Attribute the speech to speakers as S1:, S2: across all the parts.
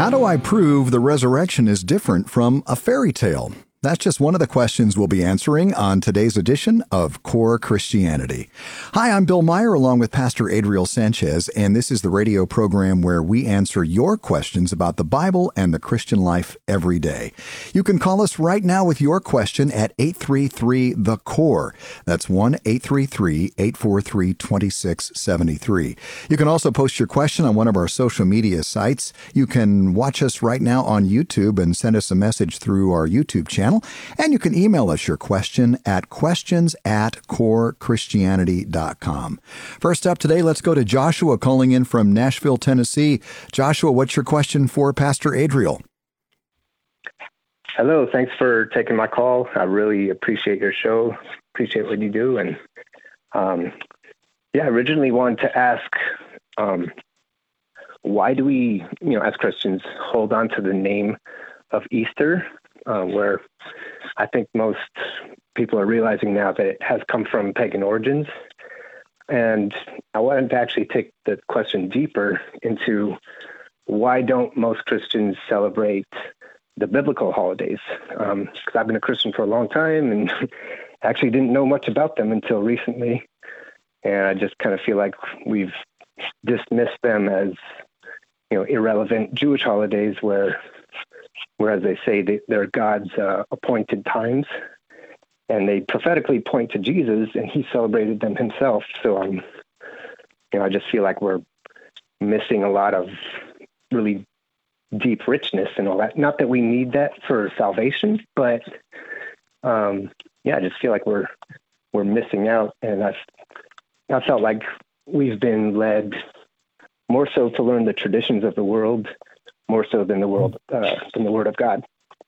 S1: How do I prove the resurrection is different from a fairy tale? That's just one of the questions we'll be answering on today's edition of Core Christianity. Hi, I'm Bill Meyer along with Pastor Adriel Sanchez, and this is the radio program where we answer your questions about the Bible and the Christian life every day. You can call us right now with your question at 833-THE-CORE. That's 1-833-843-2673. You can also post your question on one of our social media sites. You can watch us right now on YouTube and send us a message through our YouTube channel. And you can email us your question at questions@corechristianity.com. First up today, let's go to Joshua calling in from Nashville, Tennessee. Joshua, what's your question for Pastor Adriel?
S2: Hello, thanks for taking my call. I really appreciate your show, appreciate what you do. And I originally wanted to ask, why do we, as Christians, hold on to the name of Easter? Where I think most people are realizing now that it has come from pagan origins. And I wanted to actually take the question deeper into why don't most Christians celebrate the biblical holidays? Because I've been a Christian for a long time and actually didn't know much about them until recently. And I just kind of feel like we've dismissed them as, irrelevant Jewish holidays whereas they say they're God's appointed times, and they prophetically point to Jesus, and he celebrated them himself. So, I just feel like we're missing a lot of really deep richness and all that. Not that we need that for salvation, but I just feel like we're missing out, and I felt like we've been led more so to learn the traditions of the world, more so than the Word of God.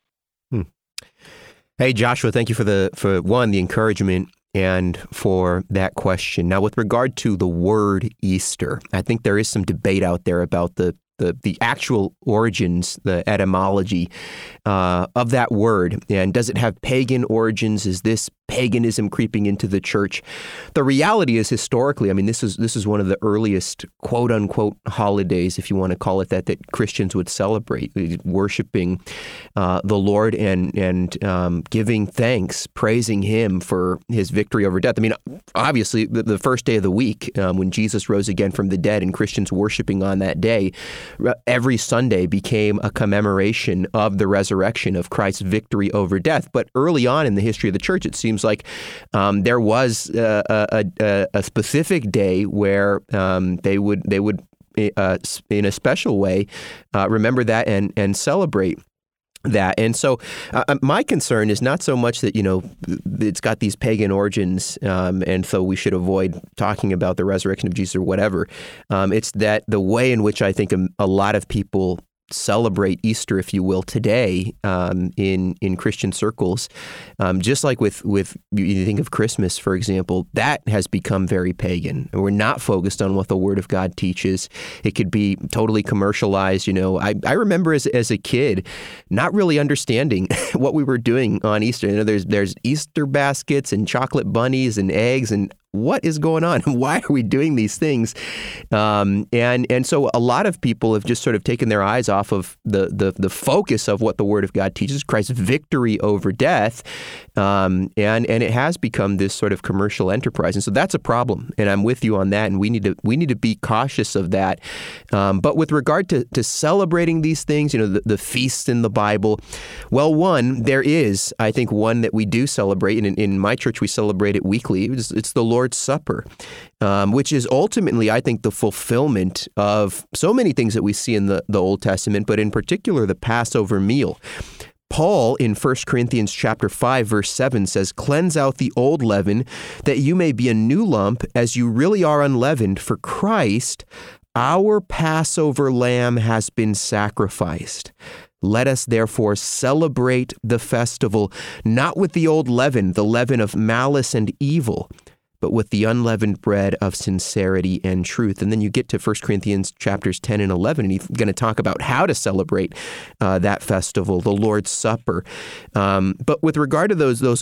S3: Hey, Joshua, thank you for the encouragement and for that question. Now, with regard to the word Easter, I think there is some debate out there about the actual origins, the etymology of that word. And does it have pagan origins? Is this paganism creeping into the church? The reality is, historically, this is one of the earliest quote unquote holidays, if you want to call it that Christians would celebrate, worshiping the Lord and giving thanks, praising Him for His victory over death. Obviously, the first day of the week, when Jesus rose again from the dead, and Christians worshiping on that day, every Sunday became a commemoration of the resurrection of Christ's victory over death. But early on in the history of the church, it seems like there was a specific day where they would in a special way remember that and celebrate that. And so my concern is not so much that, it's got these pagan origins, and so we should avoid talking about the resurrection of Jesus or whatever. It's that the way in which I think a lot of people celebrate Easter, if you will, today in Christian circles, just like with you think of Christmas, for example, that has become very pagan. We're not focused on what the Word of God teaches. It could be totally commercialized. I remember as a kid not really understanding what we were doing on Easter. There's Easter baskets and chocolate bunnies and eggs, and what is going on? Why are we doing these things? And so a lot of people have just sort of taken their eyes off of the focus of what the Word of God teaches, Christ's victory over death, and it has become this sort of commercial enterprise. And so that's a problem, and I'm with you on that, and we need to be cautious of that. But with regard to celebrating these things, the feasts in the Bible, well, there is, I think, one that we do celebrate, and in my church we celebrate it weekly. It's the Lord's Supper, which is ultimately, I think, the fulfillment of so many things that we see in the Old Testament, but in particular the Passover meal. Paul in 1 Corinthians chapter 5, verse 7 says, "Cleanse out the old leaven, that you may be a new lump, as you really are unleavened, for Christ, our Passover lamb, has been sacrificed. Let us therefore celebrate the festival, not with the old leaven, the leaven of malice and evil, but with the unleavened bread of sincerity and truth." And then you get to 1 Corinthians chapters 10 and 11, and he's going to talk about how to celebrate that festival, the Lord's Supper. But with regard to those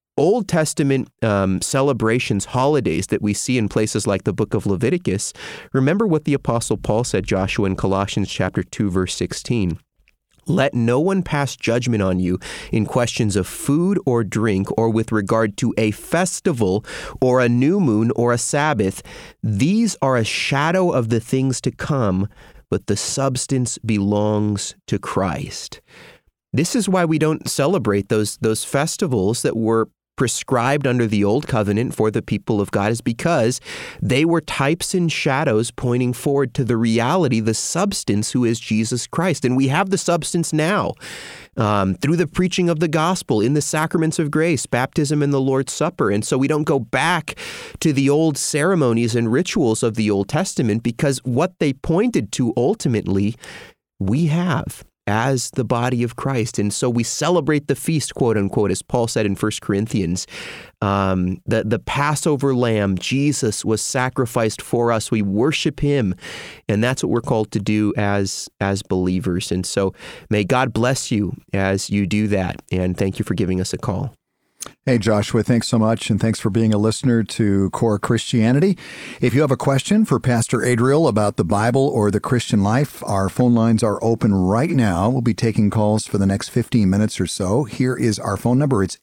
S3: Old Testament celebrations, holidays that we see in places like the book of Leviticus, remember what the Apostle Paul said, Joshua, in Colossians chapter 2, verse 16. Let no one pass judgment on you in questions of food or drink or with regard to a festival or a new moon or a Sabbath. These are a shadow of the things to come, but the substance belongs to Christ. This is why we don't celebrate those festivals that were prescribed under the Old Covenant for the people of God, is because they were types and shadows pointing forward to the reality, the substance, who is Jesus Christ. And we have the substance now through the preaching of the gospel, in the sacraments of grace, baptism and the Lord's Supper. And so we don't go back to the old ceremonies and rituals of the Old Testament, because what they pointed to ultimately, we have as the body of Christ. And so we celebrate the feast, quote unquote, as Paul said in 1 Corinthians. The Passover lamb, Jesus, was sacrificed for us. We worship him. And that's what we're called to do as believers. And so may God bless you as you do that. And thank you for giving us a call.
S1: Hey, Joshua, thanks so much, and thanks for being a listener to Core Christianity. If you have a question for Pastor Adriel about the Bible or the Christian life, our phone lines are open right now. We'll be taking calls for the next 15 minutes or so. Here is our phone number. It's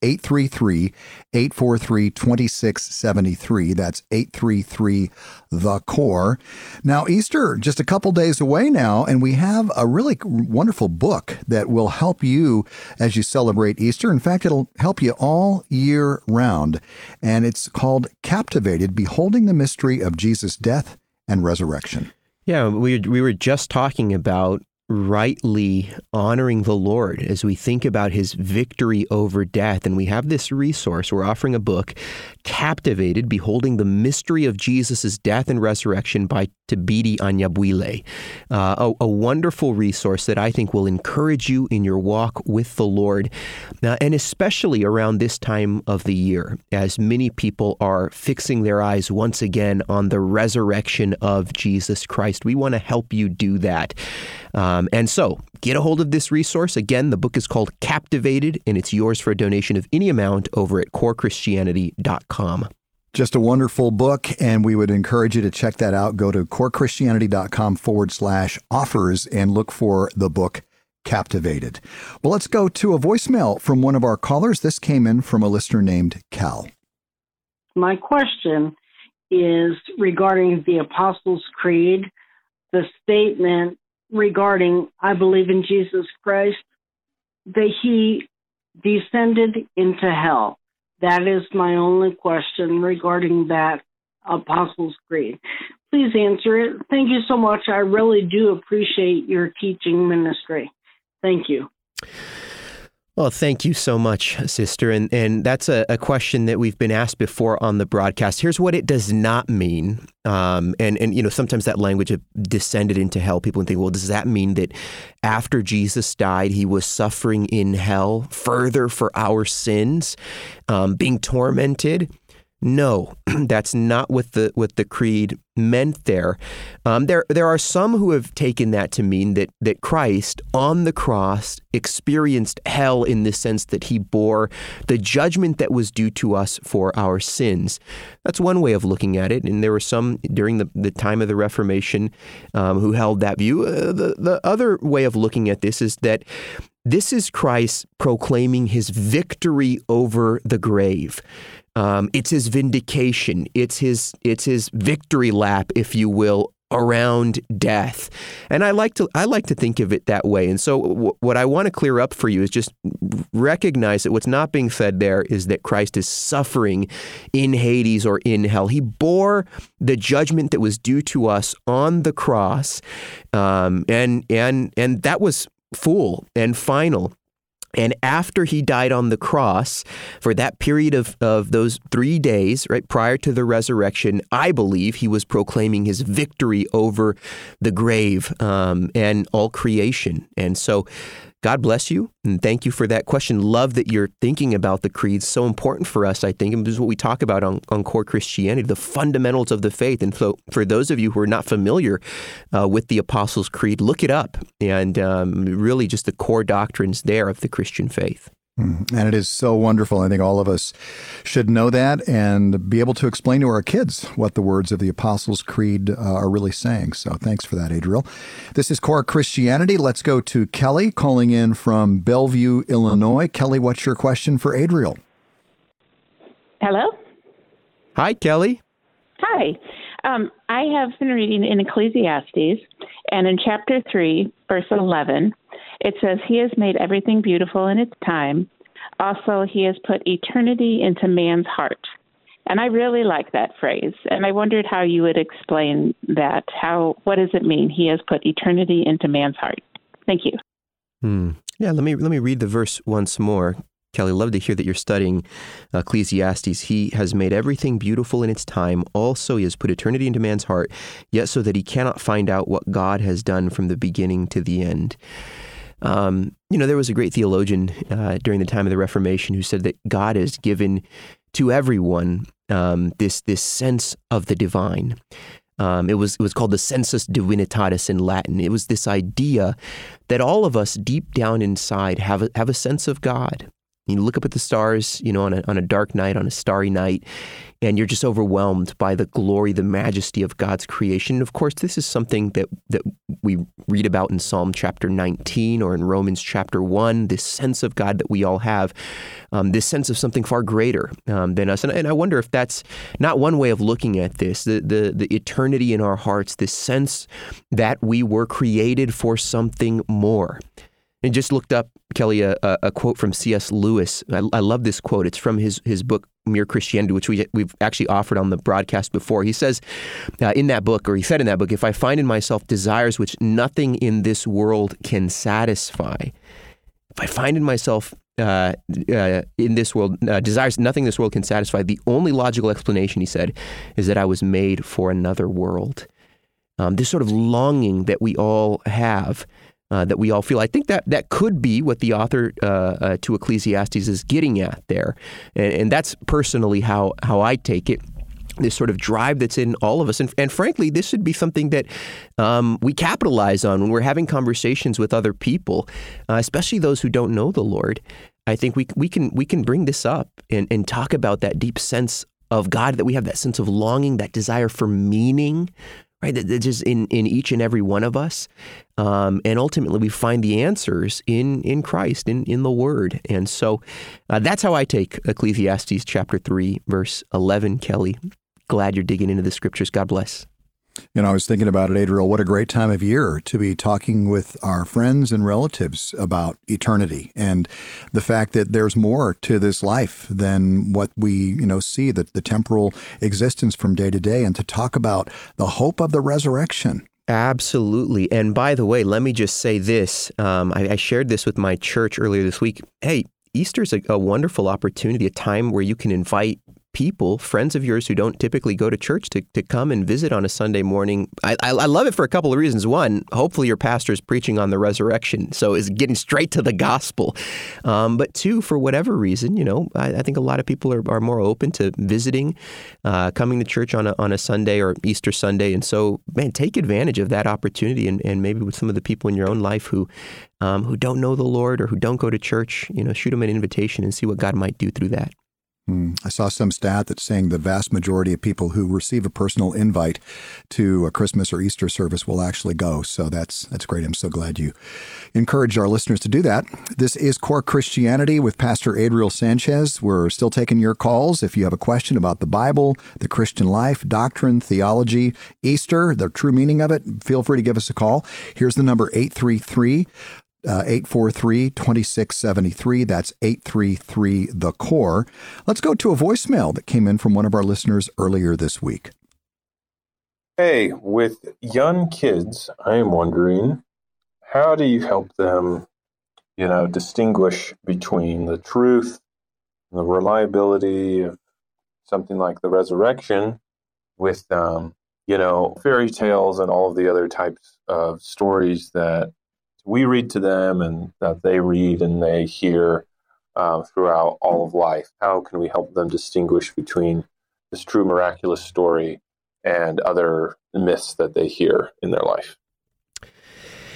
S1: 833-843-2673. That's 833-THE-CORE. Now, Easter, just a couple days away now, and we have a really wonderful book that will help you as you celebrate Easter. In fact, it'll help you all year round, and it's called Captivated, Beholding the Mystery of Jesus' Death and Resurrection.
S3: Yeah, we were just talking about rightly honoring the Lord as we think about his victory over death. And we have this resource. We're offering a book, Captivated, Beholding the Mystery of Jesus' Death and Resurrection by Thabiti Anyabwile. A wonderful resource that I think will encourage you in your walk with the Lord, and especially around this time of the year, as many people are fixing their eyes once again on the resurrection of Jesus Christ. We want to help you do that. And so get a hold of this resource. Again, the book is called Captivated, and it's yours for a donation of any amount over at corechristianity.com.
S1: Just a wonderful book, and we would encourage you to check that out. Go to corechristianity.com/offers and look for the book Captivated. Well, let's go to a voicemail from one of our callers. This came in from a listener named Cal.
S4: My question is regarding the Apostles' Creed, the statement regarding, I believe in Jesus Christ, that he descended into hell. That is my only question regarding that Apostles' Creed. Please answer it. Thank you so much. I really do appreciate your teaching ministry. Thank you.
S3: Well, thank you so much, sister. And that's a question that we've been asked before on the broadcast. Here's what it does not mean. And you know, sometimes that language of descended into hell, people think, well, does that mean that after Jesus died, he was suffering in hell further for our sins, being tormented? No, that's not what the creed meant there. There are some who have taken that to mean that Christ on the cross experienced hell in the sense that he bore the judgment that was due to us for our sins. That's one way of looking at it, and there were some during the time of the Reformation who held that view. The other way of looking at this is that this is Christ proclaiming his victory over the grave. It's his vindication. It's his victory lap, if you will, around death. And I like to think of it that way. And so what I want to clear up for you is just recognize that what's not being said there is that Christ is suffering in Hades or in hell. He bore the judgment that was due to us on the cross, and that was full and final. And after he died on the cross, for that period of those 3 days, right, prior to the resurrection, I believe he was proclaiming his victory over the grave and all creation. And so God bless you, and thank you for that question. Love that you're thinking about the creed. So important for us, I think, and this is what we talk about on Core Christianity, the fundamentals of the faith. And so for those of you who are not familiar with the Apostles' Creed, look it up, and really just the core doctrines there of the Christian faith.
S1: And it is so wonderful. I think all of us should know that and be able to explain to our kids what the words of the Apostles' Creed are really saying. So thanks for that, Adriel. This is Core Christianity. Let's go to Kelly calling in from Bellevue, Illinois. Kelly, what's your question for Adriel?
S5: Hello?
S3: Hi, Kelly.
S5: Hi. I have been reading in Ecclesiastes, and in chapter 3, verse 11, it says, "He has made everything beautiful in its time. Also, he has put eternity into man's heart." And I really like that phrase, and I wondered how you would explain that. What does it mean, he has put eternity into man's heart? Thank you.
S3: Yeah, let me read the verse once more. Kelly, love to hear that you're studying Ecclesiastes. He has made everything beautiful in its time. Also, he has put eternity into man's heart, yet so that he cannot find out what God has done from the beginning to the end. There was a great theologian during the time of the Reformation who said that God has given to everyone this sense of the divine. It was called the sensus divinitatis in Latin. It was this idea that all of us deep down inside have a sense of God. You look up at the stars, on a dark night, on a starry night, and you're just overwhelmed by the glory, the majesty of God's creation. Of course, this is something that we read about in Psalm chapter 19 or in Romans chapter 1, this sense of God that we all have, this sense of something far greater than us. And I wonder if that's not one way of looking at this, the eternity in our hearts, this sense that we were created for something more. And just looked up, Kelly, a quote from C.S. Lewis. I love this quote. It's from his book, Mere Christianity, which we've actually offered on the broadcast before. He says in that book, or he said in that book, "If I find in myself desires which nothing in this world can satisfy, if I find in myself in this world desires nothing this world can satisfy, the only logical explanation," he said, "is that I was made for another world." This sort of longing that we all have, that we all feel. I think that could be what the author to Ecclesiastes is getting at there. And that's personally how I take it, this sort of drive that's in all of us. And frankly, this should be something that we capitalize on when we're having conversations with other people, especially those who don't know the Lord. I think we can bring this up and talk about that deep sense of God, that we have that sense of longing, that desire for meaning, right? That's just in each and every one of us. And ultimately, we find the answers in Christ, in the Word. And so that's how I take Ecclesiastes chapter 3, verse 11, Kelly. Glad you're digging into the Scriptures. God bless.
S1: I was thinking about it, Adriel, what a great time of year to be talking with our friends and relatives about eternity and the fact that there's more to this life than what we, see, the temporal existence from day to day, and to talk about the hope of the resurrection.
S3: Absolutely. And by the way, let me just say this. I shared this with my church earlier this week. Hey, Easter's a wonderful opportunity, a time where you can invite people, friends of yours who don't typically go to church, to come and visit on a Sunday morning. I love it for a couple of reasons. One, hopefully your pastor is preaching on the resurrection, so is getting straight to the gospel. But two, for whatever reason, I think a lot of people are more open to visiting, coming to church on a Sunday or Easter Sunday. And so, man, take advantage of that opportunity, and maybe with some of the people in your own life who don't know the Lord or who don't go to church, shoot them an invitation and see what God might do through that.
S1: I saw some stat that's saying the vast majority of people who receive a personal invite to a Christmas or Easter service will actually go. So that's great. I'm so glad you encouraged our listeners to do that. This is Core Christianity with Pastor Adriel Sanchez. We're still taking your calls. If you have a question about the Bible, the Christian life, doctrine, theology, Easter, the true meaning of it, feel free to give us a call. Here's the number, 833-843-2673. That's 833-THE-CORE. Let's go to a voicemail that came in from one of our listeners earlier this week.
S6: Hey, with young kids, I am wondering, how do you help them, distinguish between the truth and the reliability of something like the resurrection with, fairy tales and all of the other types of stories that we read to them and that they read and they hear throughout all of life? How can we help them distinguish between this true miraculous story and other myths that they hear in their life?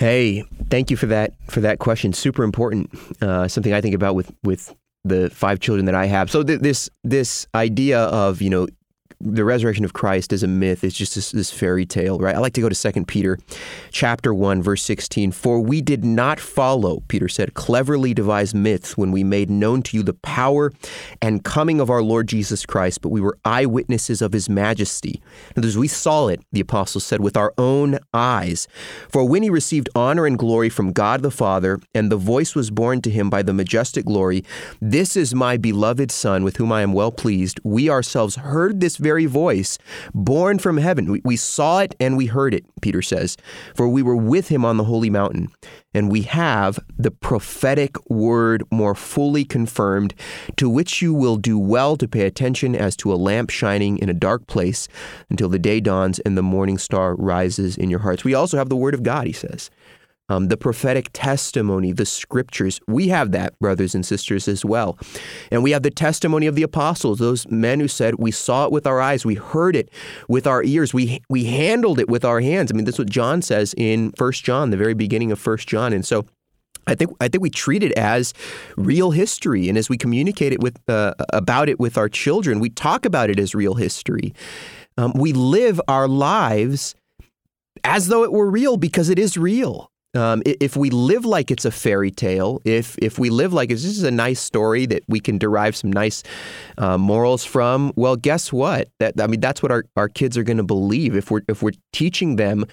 S3: Hey, thank you for that question. Super important. Something I think about with the 5 children that I have. So this idea of, the resurrection of Christ as a myth is just this fairy tale, right? I like to go to 2 Peter chapter 1, verse 16. For we did not follow, Peter said, cleverly devised myths when we made known to you the power and coming of our Lord Jesus Christ, but we were eyewitnesses of his majesty. In other words, we saw it, the apostles said, with our own eyes. For when he received honor and glory from God the Father, and the voice was borne to him by the majestic glory, this is my beloved Son, with whom I am well pleased. We ourselves heard this very voice born from heaven. We saw it and we heard it, Peter says, for we were with him on the holy mountain. And we have the prophetic word more fully confirmed, to which you will do well to pay attention as to a lamp shining in a dark place until the day dawns and the morning star rises in your hearts. We also have the word of God, he says. The prophetic testimony, the scriptures, we have that, brothers and sisters, as well. And we have the testimony of the apostles, those men who said, we saw it with our eyes, we heard it with our ears, we handled it with our hands. I mean, that's what John says in 1 John, the very beginning of 1 John. And so I think we treat it as real history. And as we communicate it about it with our children, we talk about it as real history. We live our lives as though it were real, because it is real. If we live like it's a fairy tale, if we live like this is a nice story that we can derive some nice morals from, well, guess what? That's what our kids are going to believe if we're teaching them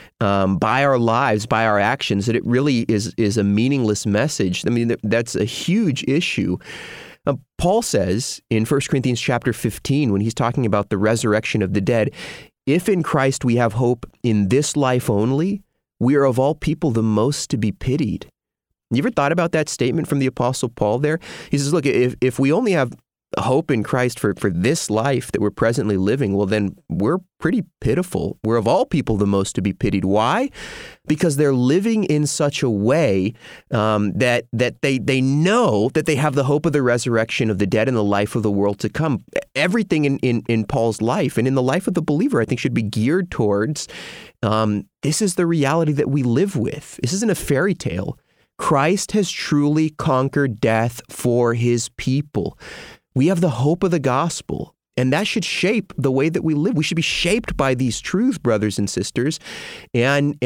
S3: by our lives, by our actions, that it really is a meaningless message. I mean, that's a huge issue. Paul says in 1 Corinthians chapter 15, when he's talking about the resurrection of the dead, if in Christ we have hope in this life only, we are of all people the most to be pitied. You ever thought about that statement from the Apostle Paul there? He says, look, if we only have hope in Christ for this life that we're presently living, well, then we're pretty pitiful. We're of all people the most to be pitied. Why? Because they're living in such a way that they know that they have the hope of the resurrection of the dead and the life of the world to come. Everything in Paul's life and in the life of the believer, I think, should be geared towards this is the reality that we live with. This isn't a fairy tale. Christ has truly conquered death for his people. We have the hope of the gospel, and that should shape the way that we live. We should be shaped by these truths, brothers and sisters. And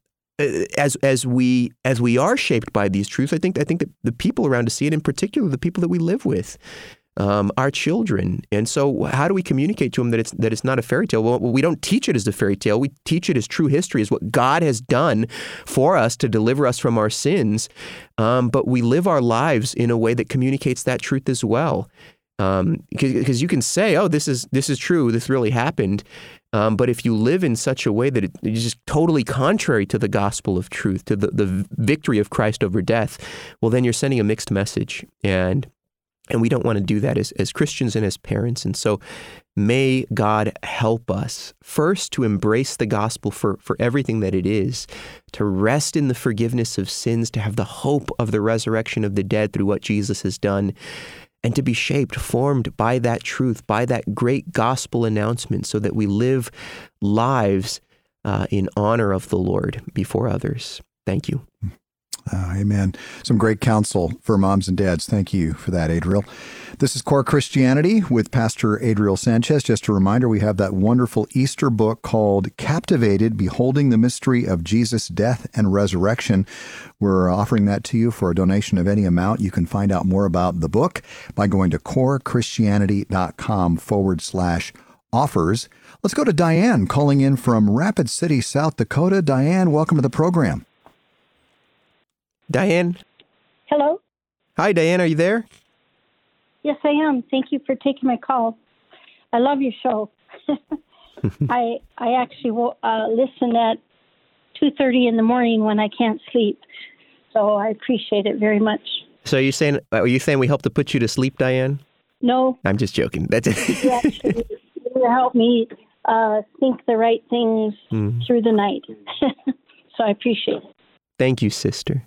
S3: as we are shaped by these truths, I think that the people around us see it, in particular the people that we live with, our children. And so, how do we communicate to them that it's not a fairy tale? Well, we don't teach it as a fairy tale. We teach it as true history, as what God has done for us to deliver us from our sins. But we live our lives in a way that communicates that truth as well. Because you can say, oh, this is true, this really happened. But if you live in such a way that it is just totally contrary to the gospel of truth, to the victory of Christ over death, well, then you're sending a mixed message. And we don't want to do that as Christians and as parents. And so may God help us first to embrace the gospel for everything that it is, to rest in the forgiveness of sins, to have the hope of the resurrection of the dead through what Jesus has done, and to be shaped, formed by that truth, by that great gospel announcement, so that we live lives in honor of the Lord before others. Thank you.
S1: Amen. Some great counsel for moms and dads. Thank you for that, Adriel. This is Core Christianity with Pastor Adriel Sanchez. Just a reminder, we have that wonderful Easter book called Captivated, Beholding the Mystery of Jesus' Death and Resurrection. We're offering that to you for a donation of any amount. You can find out more about the book by going to corechristianity.com/offers. Let's go to Diane calling in from Rapid City, South Dakota. Diane, welcome to the program.
S3: Diane.
S7: Hello.
S3: Hi, Diane. Are you there?
S7: Yes, I am. Thank you for taking my call. I love your show. I actually listen at 2:30 in the morning when I can't sleep. So I appreciate it very much.
S3: So are you saying we help to put you to sleep, Diane?
S7: No.
S3: I'm just joking. That's it.
S7: You actually help me think the right things through the night. So I appreciate it.
S3: Thank you, sister.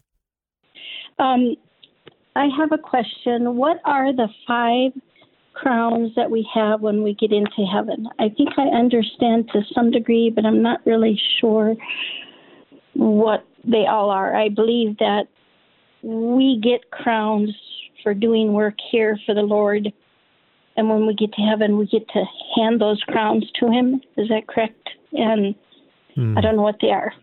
S7: I have a question. What are the 5 crowns that we have when we get into heaven? I think I understand to some degree, but I'm not really sure what they all are. I believe that we get crowns for doing work here for the Lord. And when we get to heaven, we get to hand those crowns to him. Is that correct? And I don't know what they are.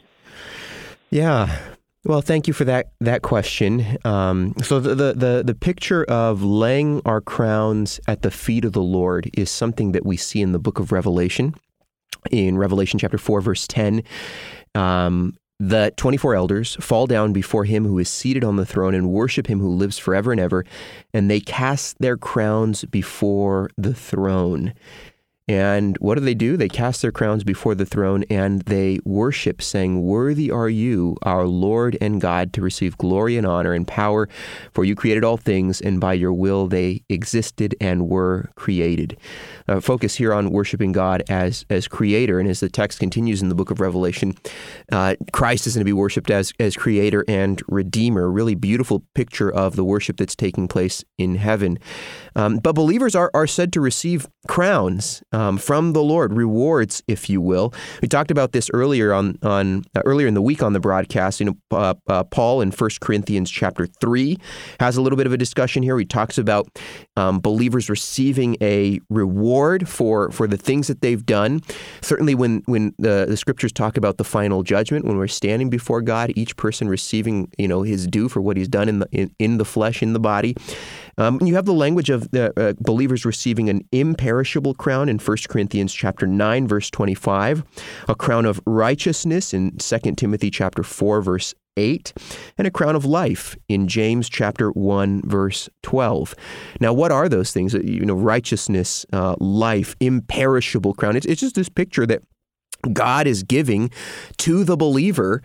S3: Yeah. Well, thank you for that question. So the picture of laying our crowns at the feet of the Lord is something that we see in the book of Revelation. In Revelation chapter 4, verse 10, the 24 elders fall down before him who is seated on the throne and worship him who lives forever and ever, and they cast their crowns before the throne. And what do? They cast their crowns before the throne and they worship, saying, "Worthy are you, our Lord and God, to receive glory and honor and power, for you created all things, and by your will they existed and were created." Focus here on worshiping God as creator. And as the text continues in the book of Revelation, Christ is going to be worshiped as creator and redeemer. A really beautiful picture of the worship that's taking place in heaven. But believers are said to receive crowns from the Lord, rewards, if you will. We talked about this earlier earlier in the week on the broadcast. Paul in 1 Corinthians chapter 3 has a little bit of a discussion here. He talks about believers receiving a reward for the things that they've done. Certainly when the scriptures talk about the final judgment, when we're standing before God, each person receiving his due for what he's done in the flesh, in the body. You have the language of believers receiving an imperishable crown in 1 Corinthians chapter 9, verse 25, a crown of righteousness in 2 Timothy chapter 4, verse 8, and a crown of life in James chapter 1, verse 12. Now, what are those things? Righteousness, life, imperishable crown. It's just this picture that God is giving to the believer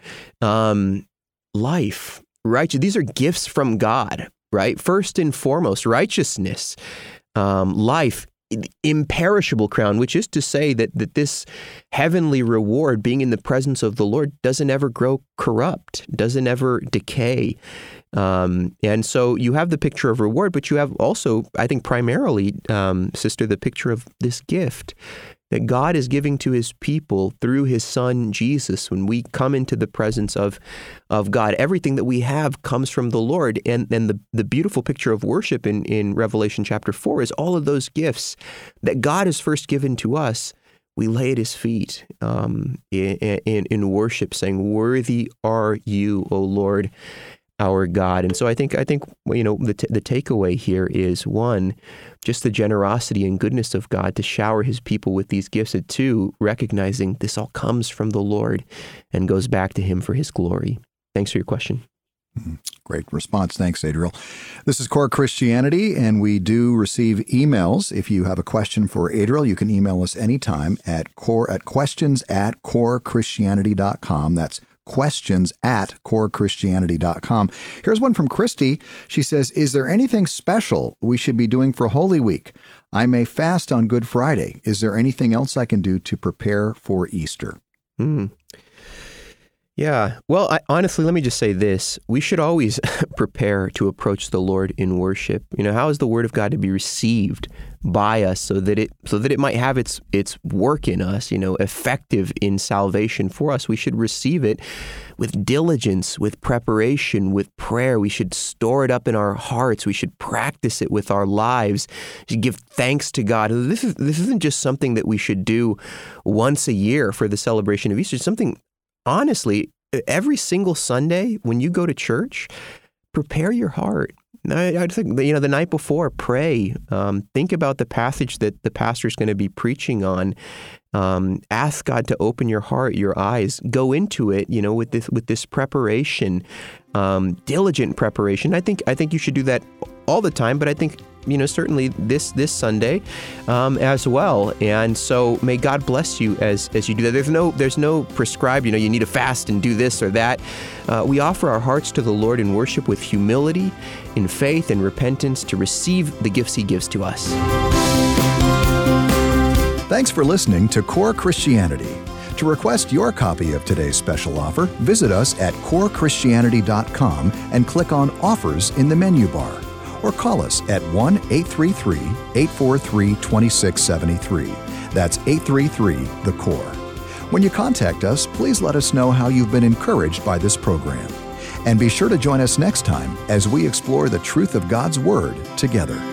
S3: life, righteous. These are gifts from God. Right? First and foremost, righteousness, life, imperishable crown, which is to say that this heavenly reward, being in the presence of the Lord, doesn't ever grow corrupt, doesn't ever decay. And so you have the picture of reward, but you have also, I think primarily, sister, the picture of this gift that God is giving to his people through his son, Jesus. When we come into the presence of God, everything that we have comes from the Lord. And then the beautiful picture of worship in Revelation chapter 4 is all of those gifts that God has first given to us. We lay at his feet in worship, saying, "Worthy are you, O Lord, our God." And so I think the takeaway here is, one, just the generosity and goodness of God to shower his people with these gifts, and two, recognizing this all comes from the Lord and goes back to him for his glory. Thanks for your question.
S1: Great response. Thanks, Adriel. This is Core Christianity, and we do receive emails. If you have a question for Adriel, you can email us anytime at questions@corechristianity.com. That's questions@corechristianity.com. Here's one from Christy. She says, "Is there anything special we should be doing for Holy Week? I may fast on Good Friday. Is there anything else I can do to prepare for Easter?"
S3: Yeah. Well, honestly, let me just say this. We should always prepare to approach the Lord in worship. How is the Word of God to be received by us so that it might have its work in us, effective in salvation for us? We should receive it with diligence, with preparation, with prayer. We should store it up in our hearts. We should practice it with our lives. We should give thanks to God. This isn't just something that we should do once a year for the celebration of Easter. It's something, honestly, every single Sunday when you go to church, prepare your heart. I think, the night before, pray. Think about the passage that the pastor is going to be preaching on. Ask God to open your heart, your eyes. Go into it, with this preparation, diligent preparation. I think you should do that all the time, but I think certainly this Sunday as well. And so may God bless you as you do that. There's no prescribed, you need to fast and do this or that. We offer our hearts to the Lord in worship with humility, in faith and repentance to receive the gifts he gives to us.
S1: Thanks for listening to Core Christianity. To request your copy of today's special offer, visit us at corechristianity.com and click on Offers in the menu bar. Or call us at 1-833-843-2673. That's 833-THE-CORE. When you contact us, please let us know how you've been encouraged by this program. And be sure to join us next time as we explore the truth of God's Word together.